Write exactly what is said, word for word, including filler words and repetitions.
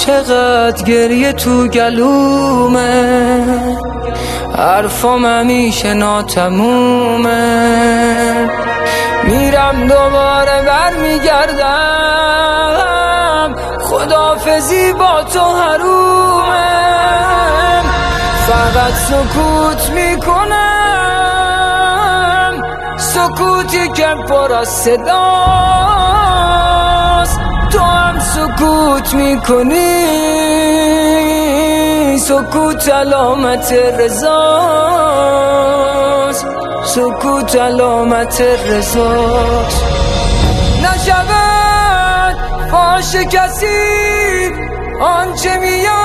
چقدر گریه تو گلومه، حرفام همیشه ناتمومه. میرم دوباره برمیگردم، خداحافظی با تو حرومه. فقط سکوت میکنم، سکوتی که پر از صداست. تو هم سکوت میکنی، سکوت علامت رضاست، سکوت علامت رضاست. نشود فاش کسی آنچه میاد